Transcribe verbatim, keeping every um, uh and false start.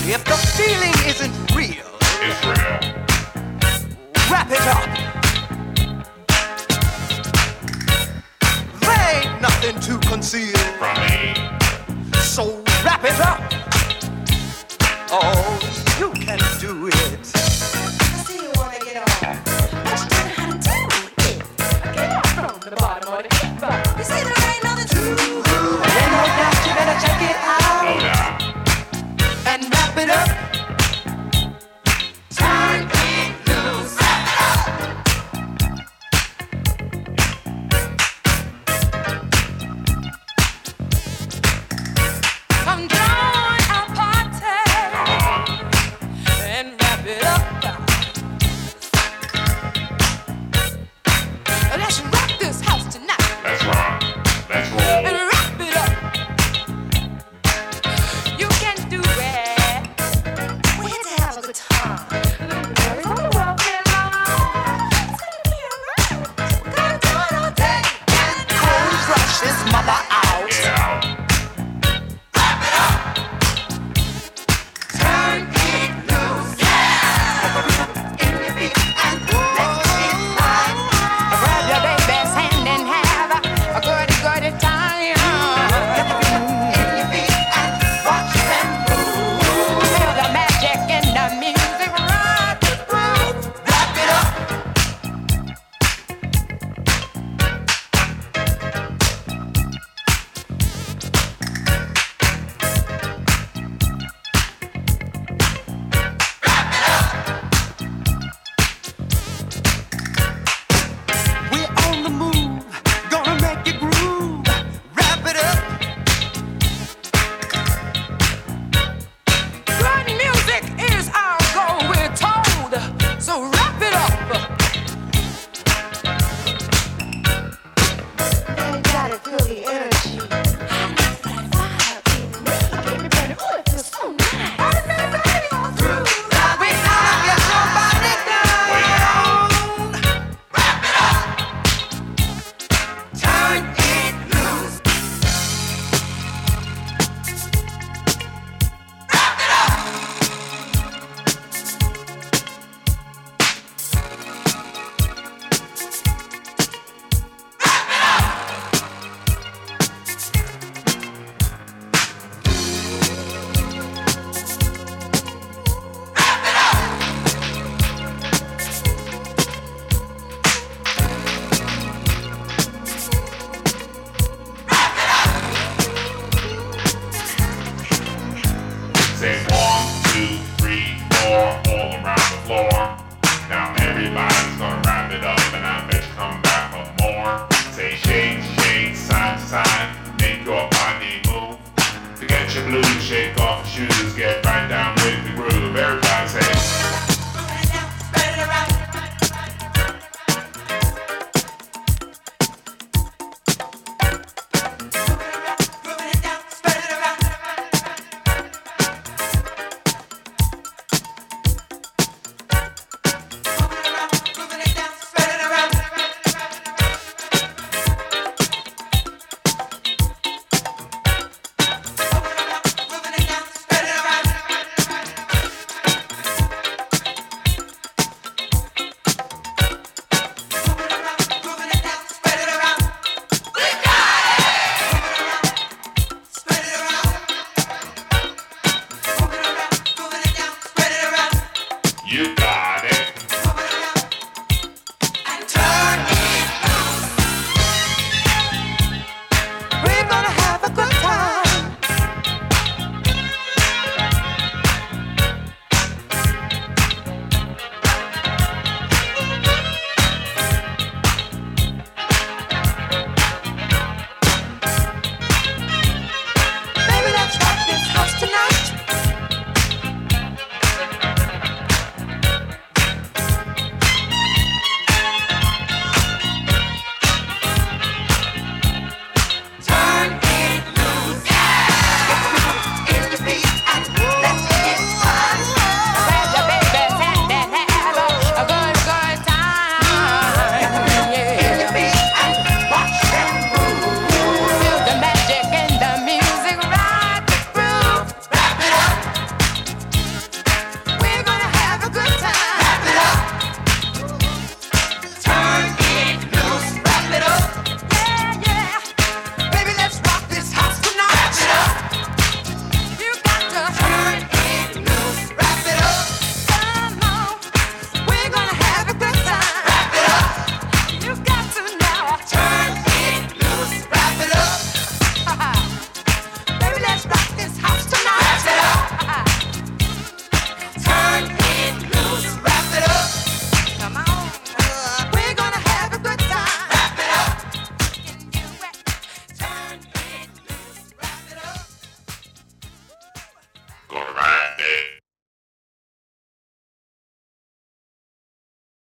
If the feeling isn't real, it's real. Wrap it up. There ain't nothing to conceal from me. So wrap it up. Oh, you can do it. I see you wanna get on, but you don't know how to do it. Get off from the bottom of the hip. You say there ain't nothing to do. Then no doubt you better check it out. No doubt. And wrap it up. Turn it loose. Come join our party and wrap it up. Let's rock this house tonight. Let's rock. Let's roll. And wrap it up. You can do it. We're here to have a good time. It's gonna be alright. Gonna do it all day. Cold rush this mother out. Get out. Turn it loose. In your feet and let it fly. Grab your baby's hand and have a good, good time. In your feet and watch them move. Feel the magic in the music. Rock the groove. Wrap it up. We're on the move, gonna make it groove. Wrap it up. Good music is our goal, we're told. So wrap it up. You gotta feel the energy. We gotta get your body down. Way out. Wrap it up. Turn it loose. Wrap it up. Say one, two, three, four, all around the floor. Now everybody's gonna wrap it up, and I bet you come back for more. Say shake, shake, side to side, make your body move. Forget your blues, shake off your shoes, get